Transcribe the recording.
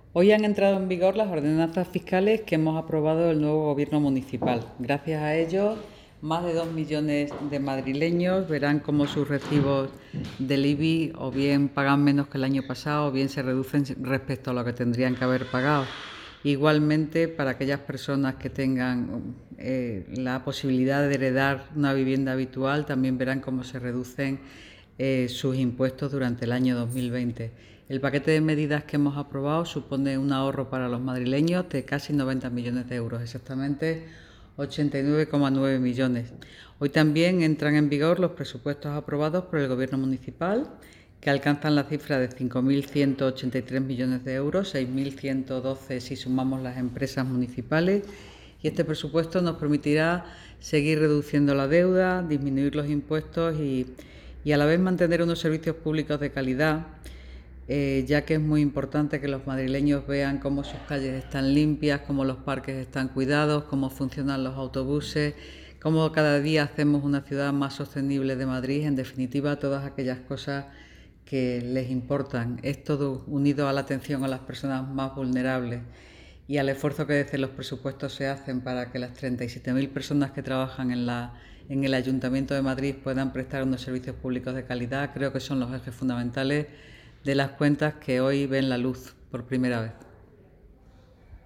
Hoy han entrado en vigor las ordenanzas fiscales que hemos aprobado el nuevo Gobierno municipal. Gracias a ello, más de 2 millones de madrileños verán cómo sus recibos del IBI o bien pagan menos que el año pasado o bien se reducen respecto a lo que tendrían que haber pagado. Igualmente, para aquellas personas que tengan la posibilidad de heredar una vivienda habitual, también verán cómo se reducen sus impuestos durante el año 2020. El paquete de medidas que hemos aprobado supone un ahorro para los madrileños de casi 90 millones de euros, exactamente 89,9 millones. Hoy también entran en vigor los presupuestos aprobados por el Gobierno municipal, que alcanzan la cifra de 5.183 millones de euros, 6.112 si sumamos las empresas municipales, y este presupuesto nos permitirá seguir reduciendo la deuda, disminuir los impuestos y a la vez mantener unos servicios públicos de calidad, ya que es muy importante que los madrileños vean cómo sus calles están limpias, cómo los parques están cuidados, cómo funcionan los autobuses, cómo cada día hacemos una ciudad más sostenible de Madrid, en definitiva todas aquellas cosas que les importan. Es todo unido a la atención a las personas más vulnerables y al esfuerzo que desde los presupuestos se hacen para que las 37.000 personas que trabajan en el Ayuntamiento de Madrid puedan prestar unos servicios públicos de calidad. Creo que son los ejes fundamentales de las cuentas que hoy ven la luz por primera vez.